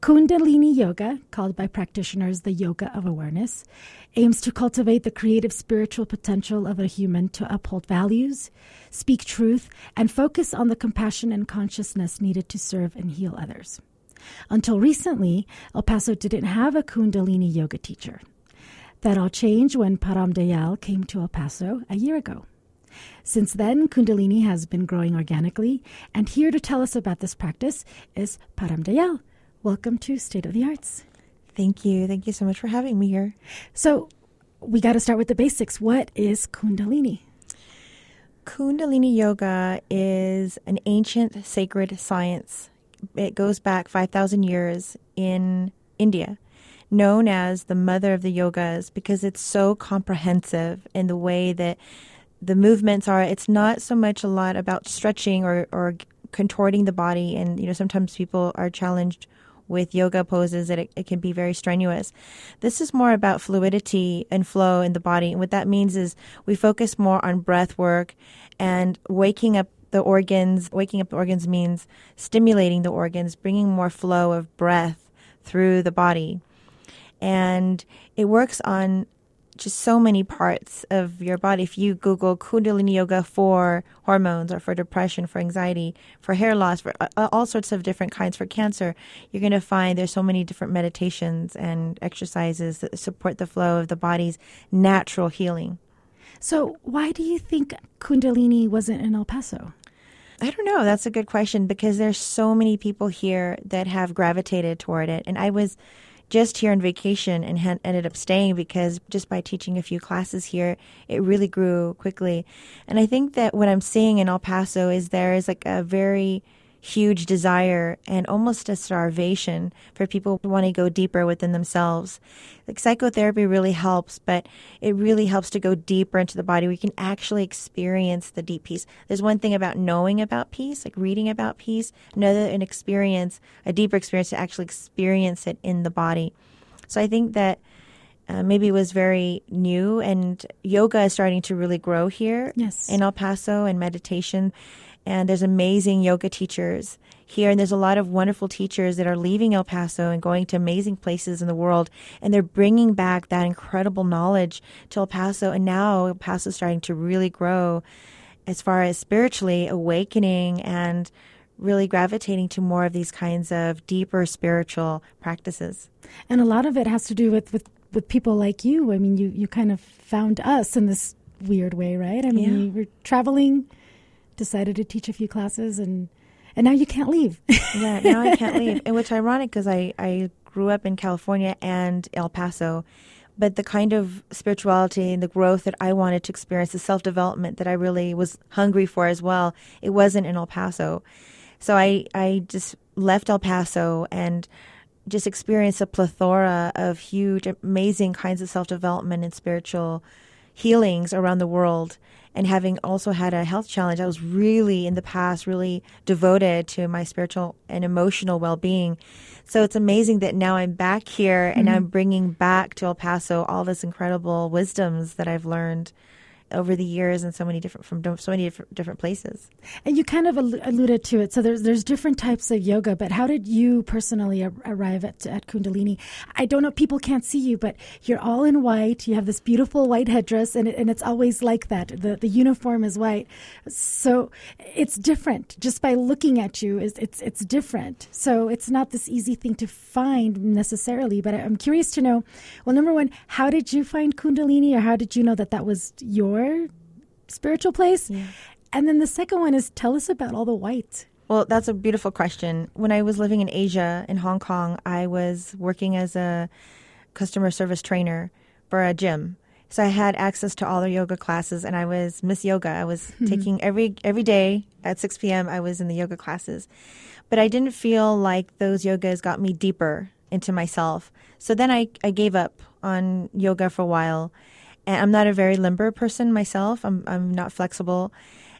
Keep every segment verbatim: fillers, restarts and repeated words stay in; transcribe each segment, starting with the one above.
Kundalini Yoga, called by practitioners the Yoga of Awareness, aims to cultivate the creative spiritual potential of a human to uphold values, speak truth, and focus on the compassion and consciousness needed to serve and heal others. Until recently, El Paso didn't have a Kundalini Yoga teacher. That all changed when Param Dayal came to El Paso a year ago. Since then, Kundalini has been growing organically, and here to tell us about this practice is Param Dayal. Welcome to State of the Arts. Thank you. Thank you so much for having me here. So we got to start with the basics. What is Kundalini? Kundalini Yoga is an ancient sacred science. It goes back five thousand years in India, known as the mother of the yogas because it's so comprehensive in the way that the movements are. It's not so much a lot about stretching or, or contorting the body. And, you know, sometimes people are challenged with yoga poses that it, it can be very strenuous. This is more about fluidity and flow in the body. And what that means is we focus more on breath work and waking up the organs. Waking up the organs means stimulating the organs, bringing more flow of breath through the body. And it works on just so many parts of your body. If you Google Kundalini Yoga for hormones or for depression, for anxiety, for hair loss, for uh, all sorts of different kinds, for cancer, you're going to find there's so many different meditations and exercises that support the flow of the body's natural healing. So why do you think Kundalini wasn't in El Paso? I don't know. That's a good question because there's so many people here that have gravitated toward it. And I was just here on vacation and ha- ended up staying because just by teaching a few classes here, it really grew quickly. And I think that what I'm seeing in El Paso is there is like a very huge desire and almost a starvation for people who want to go deeper within themselves. Like psychotherapy really helps, but it really helps to go deeper into the body. We can actually experience the deep peace. There's one thing about knowing about peace, like reading about peace, another an experience, a deeper experience to actually experience it in the body. So I think that uh, maybe it was very new, and yoga is starting to really grow here yes. in El Paso, and meditation. And there's amazing yoga teachers here. And there's a lot of wonderful teachers that are leaving El Paso and going to amazing places in the world. And they're bringing back that incredible knowledge to El Paso. And now El Paso is starting to really grow as far as spiritually awakening and really gravitating to more of these kinds of deeper spiritual practices. And a lot of it has to do with, with, with people like you. I mean, you, you kind of found us in this weird way, right? I mean, Yeah. you were traveling, decided to teach a few classes, and and now you can't leave. Yeah, now I can't leave. And which ironic because I, I grew up in California and El Paso, but the kind of spirituality and the growth that I wanted to experience, the self-development that I really was hungry for as well, it wasn't in El Paso. So I, I just left El Paso and just experienced a plethora of huge, amazing kinds of self-development and spiritual healings around the world. And having also had a health challenge, I was really, in the past, really devoted to my spiritual and emotional well-being. So it's amazing that now I'm back here and Mm-hmm. I'm bringing back to El Paso all this incredible wisdoms that I've learned over the years in so many different from so many different, different places. And you kind of al- alluded to it. So there's there's different types of yoga, but how did you personally ar- arrive at, at Kundalini? I don't know, people can't see you, but you're all in white. You have this beautiful white headdress, and it, and it's always like that. The the uniform is white. So it's different. Just by looking at you, it's it's, it's different. So it's not this easy thing to find necessarily, but I'm curious to know, well, number one, how did you find Kundalini, or how did you know that that was your spiritual place? Yeah. And then the second one is, tell us about all the white. Well, that's a beautiful question. When I was living in Asia, in Hong Kong, I was working as a customer service trainer for a gym. So I had access to all their yoga classes, and I was Miss Yoga. I was mm-hmm. taking every every day at six p.m. I was in the yoga classes. But I didn't feel like those yogas got me deeper into myself. So then I, I gave up on yoga for a while. And I'm not a very limber person myself. I'm I'm not flexible.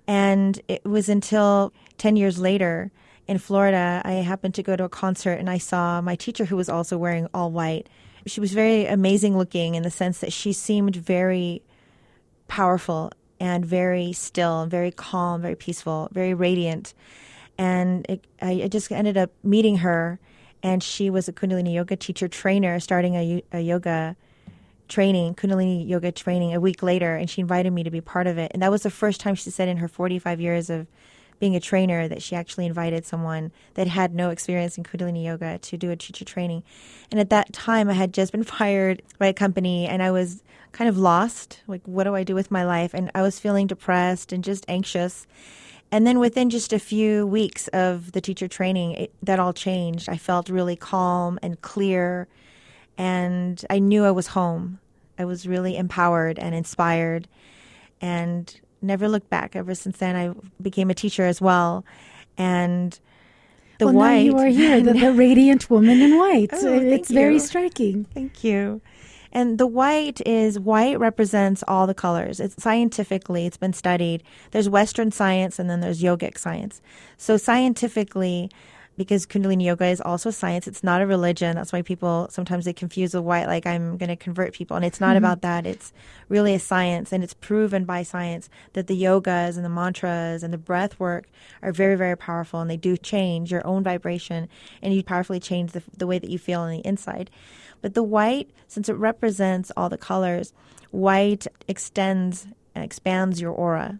And it was until ten years later in Florida, I happened to go to a concert and I saw my teacher, who was also wearing all white. She was very amazing looking in the sense that she seemed very powerful and very still, very calm, very peaceful, very radiant. And it, I, I just ended up meeting her. And she was a Kundalini yoga teacher trainer starting a, a yoga training, Kundalini yoga training a week later. And she invited me to be part of it. And that was the first time, she said, in her forty-five years of being a trainer, that she actually invited someone that had no experience in Kundalini yoga to do a teacher training. And at that time, I had just been fired by a company, and I was kind of lost. Like, what do I do with my life? And I was feeling depressed and just anxious. And then within just a few weeks of the teacher training, it, that all changed. I felt really calm and clear, and I knew I was home. I was really empowered and inspired, and never looked back. Ever since then, I became a teacher as well. And the well, white... now you are here, the, the radiant woman in white. Oh, it's you. very striking. Thank you. And the white is, white represents all the colors. It's scientifically, it's been studied. There's Western science and then there's yogic science. So scientifically, because Kundalini yoga is also science, it's not a religion. That's why people, sometimes they confuse the white, like I'm going to convert people. And it's not mm-hmm. about that. It's really a science, and it's proven by science that the yogas and the mantras and the breath work are very, very powerful, and they do change your own vibration, and you powerfully change the, the way that you feel on the inside. But the white, since it represents all the colors, white extends and expands your aura.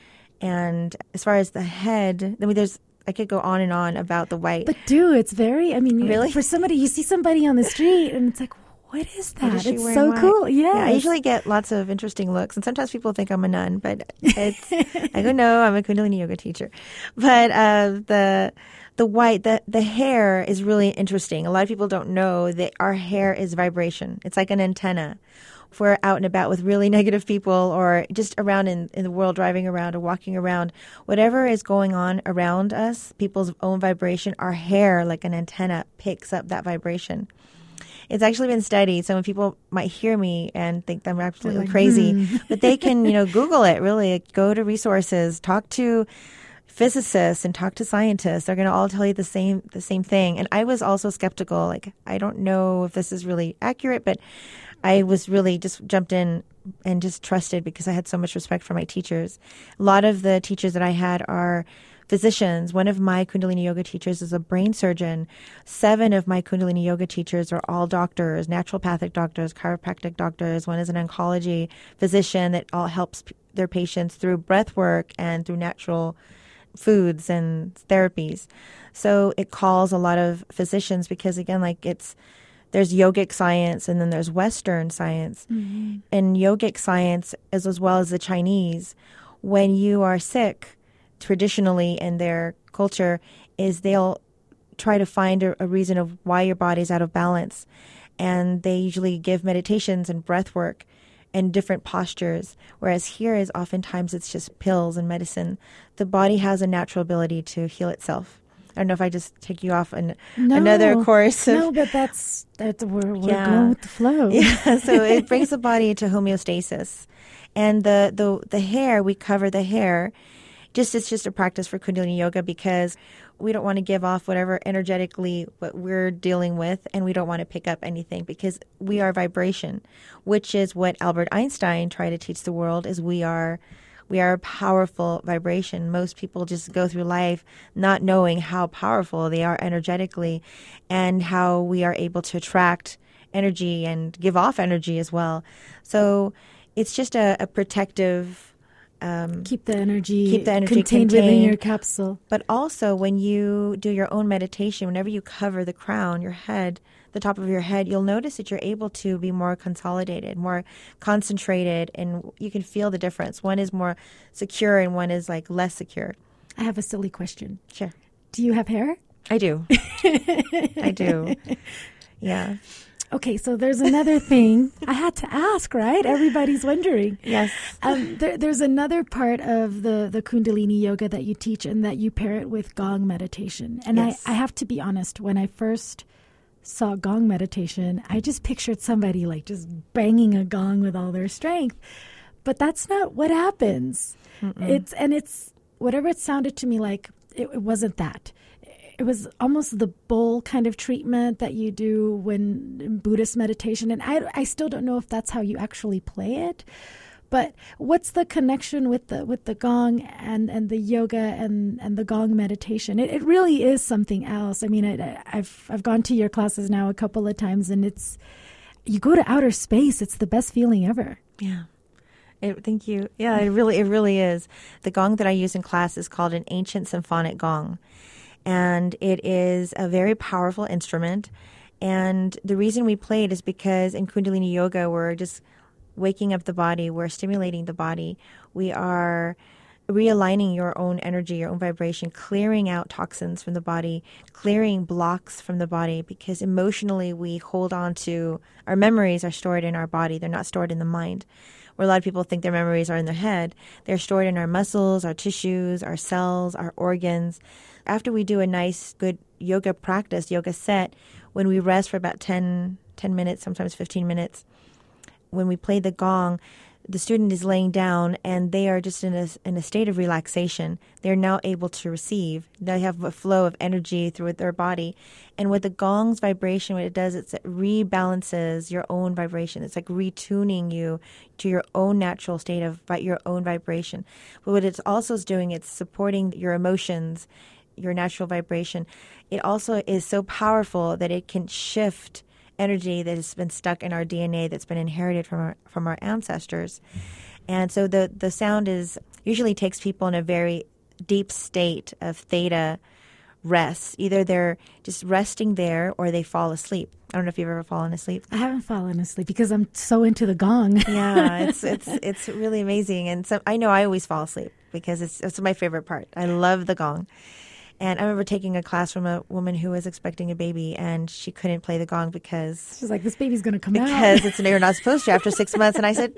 And as far as the head, I mean, there's, I could go on and on about the white. But do, it's very, I mean, really? For somebody, you see somebody on the street and it's like, what is that? What is it's so white? Cool. Yes. Yeah. I usually get lots of interesting looks. And sometimes people think I'm a nun, but it's, I go, no, I'm a Kundalini yoga teacher. But uh, the... The white, the, the hair is really interesting. A lot of people don't know that our hair is vibration. It's like an antenna. If we're out and about with really negative people, or just around in, in the world, driving around or walking around, whatever is going on around us, people's own vibration, our hair, like an antenna, picks up that vibration. It's actually been studied. So when people might hear me and think I'm absolutely like, crazy, hmm. but they can, you know, Google it, really. Go to resources, talk to physicists and talk to scientists. They're going to all tell you the same the same thing. And I was also skeptical. Like, I don't know if this is really accurate, but I was really just jumped in and just trusted because I had so much respect for my teachers. A lot of the teachers that I had are physicians. One of my Kundalini yoga teachers is a brain surgeon. Seven of my Kundalini yoga teachers are all doctors, naturopathic doctors, chiropractic doctors. One is an oncology physician that all helps p- their patients through breath work and through natural foods and therapies. So it calls a lot of physicians because, again, like it's, there's yogic science and then there's Western science. Mm-hmm. And yogic science, as, as well as the Chinese, when you are sick, traditionally in their culture, is they'll try to find a, a reason of why your body's out of balance. And they usually give meditations and breath work and different postures, whereas here is oftentimes it's just pills and medicine. The body has a natural ability to heal itself. I don't know if I just take you off an, no, another course. Of, no, but that's, that's we're, we're yeah. going with the flow. Yeah, so it brings the body into homeostasis. And the, the, the hair, we cover the hair. Just It's just a practice for Kundalini yoga because we don't want to give off whatever energetically what we're dealing with, and we don't want to pick up anything because we are vibration, which is what Albert Einstein tried to teach the world, is we are we are a powerful vibration. Most people just go through life not knowing how powerful they are energetically and how we are able to attract energy and give off energy as well. So it's just a, a protective... Um, keep the energy, keep the energy contained, contained within your capsule. But also when you do your own meditation, whenever you cover the crown, your head, the top of your head, you'll notice that you're able to be more consolidated, more concentrated, and you can feel the difference. One is more secure and one is like less secure. I have a silly question. Sure. Do you have hair? I do. I do. Yeah. Okay, so there's another thing I had to ask, right? Everybody's wondering. Yes. Um, there, there's another part of the, the Kundalini yoga that you teach and that you pair it with Gong meditation. And yes. I, I have to be honest, when I first saw Gong meditation, I just pictured somebody like just banging a gong with all their strength. But that's not what happens. Mm-mm. It's and it's whatever it sounded to me like, it, it wasn't that. It was almost the bowl kind of treatment that you do when in Buddhist meditation. And I, I still don't know if that's how you actually play it. But what's the connection with the with the gong and, and the yoga and, and the gong meditation? It, it really is something else. I mean, I, I've I've gone to your classes now a couple of times, and it's you go to outer space. It's the best feeling ever. Yeah. It, thank you. Yeah, it really it really is. The gong that I use in class is called an ancient symphonic gong, and it is a very powerful instrument. And the reason we play it is because in Kundalini Yoga, we're just waking up the body, we're stimulating the body, we are realigning your own energy, your own vibration, clearing out toxins from the body, clearing blocks from the body, because emotionally we hold on to, our memories are stored in our body, they're not stored in the mind. Where a lot of people think their memories are in their head, they're stored in our muscles, our tissues, our cells, our organs. After we do a nice, good yoga practice, yoga set, when we rest for about ten, ten minutes, sometimes fifteen minutes, when we play the gong, the student is laying down and they are just in a, in a state of relaxation. They're now able to receive. They have a flow of energy through their body. And with the gong's vibration, what it does, it's, it rebalances your own vibration. It's like retuning you to your own natural state of your own vibration. But what it's also doing, it's supporting your emotions, your natural vibration. It also is so powerful that it can shift energy that has been stuck in our D N A, that's been inherited from our from our ancestors. And so the the sound is usually takes people in a very deep state of theta rest. Either they're just resting there or they fall asleep. I don't know if you've ever fallen asleep. I haven't fallen asleep because I'm so into the gong. Yeah, it's it's it's really amazing. And so I know I always fall asleep because it's it's my favorite part. I love the gong. And I remember taking a class from a woman who was expecting a baby, and she couldn't play the gong because... She's like, this baby's going to come because out. Because it's you're not supposed to after six months. And I said,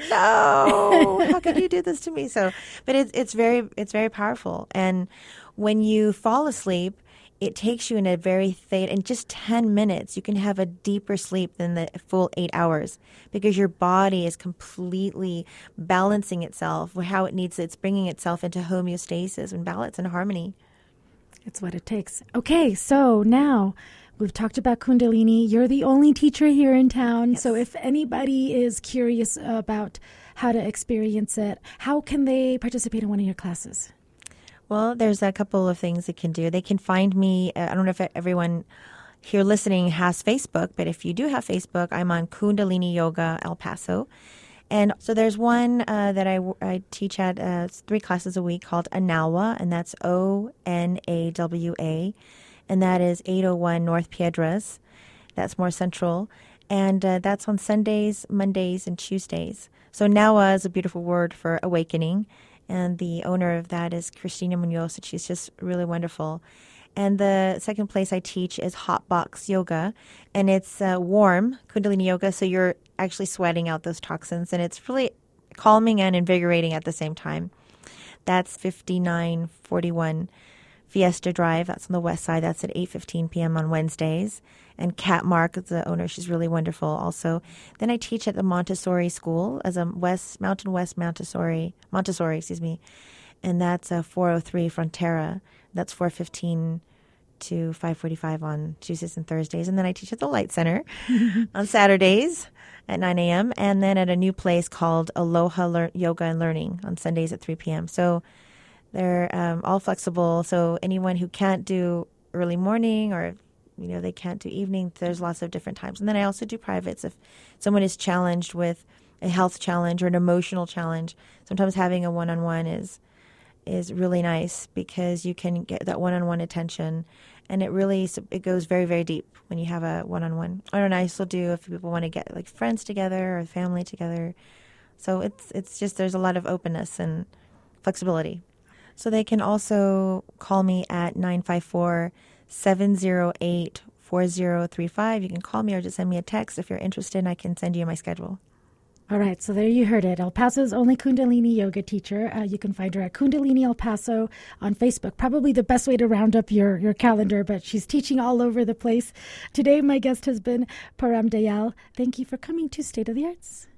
no, how could you do this to me? So, but it's it's very it's very powerful. And when you fall asleep, it takes you in a very theta. In just ten minutes, you can have a deeper sleep than the full eight hours because your body is completely balancing itself, how it needs. It's bringing itself into homeostasis and balance and harmony. It's what it takes. Okay, so now we've talked about Kundalini. You're the only teacher here in town. Yes. So if anybody is curious about how to experience it, how can they participate in one of your classes? Well, there's a couple of things they can do. They can find me. Uh, I don't know if everyone here listening has Facebook, but if you do have Facebook, I'm on Kundalini Yoga El Paso. And so there's one uh, that I, I teach at uh, three classes a week called Onalwa, and that's O N A W A, and that is eight oh one North Piedras. That's more central. And uh, that's on Sundays, Mondays, and Tuesdays. So Nawa is a beautiful word for awakening, and the owner of that is Christina Munoz, and she's just really wonderful. And the second place I teach is Hot Box Yoga, and it's uh, warm Kundalini Yoga, so you're actually sweating out those toxins, and it's really calming and invigorating at the same time. That's fifty-nine forty-one Fiesta Drive. That's on the west side. That's at eight fifteen p.m. on Wednesdays. And Kat Mark is the owner. She's really wonderful also. Then I teach at the Montessori School as a West Mountain West Montessori, Montessori, excuse me, and that's a four oh three Frontera. That's four fifteen to five forty-five on Tuesdays and Thursdays. And then I teach at the Light Center on Saturdays at nine a.m. and then at a new place called Aloha Lear- Yoga and Learning on Sundays at three p.m. So they're um, all flexible. So anyone who can't do early morning or, you know, they can't do evening, there's lots of different times. And then I also do privates. If someone is challenged with a health challenge or an emotional challenge, sometimes having a one-on-one is is really nice because you can get that one-on-one attention, and it really it goes very, very deep when you have a one-on-one. Or I also do if people want to get like friends together or family together. So it's it's just there's a lot of openness and flexibility. So they can also call me at nine five four, seven oh eight, four oh three five. You can call me or just send me a text if you're interested, and I can send you my schedule. All right, so there you heard it. El Paso's only Kundalini yoga teacher. Uh, you can find her at Kundalini El Paso on Facebook. Probably the best way to round up your, your calendar, but she's teaching all over the place. Today, my guest has been Param Dayal. Thank you for coming to State of the Arts.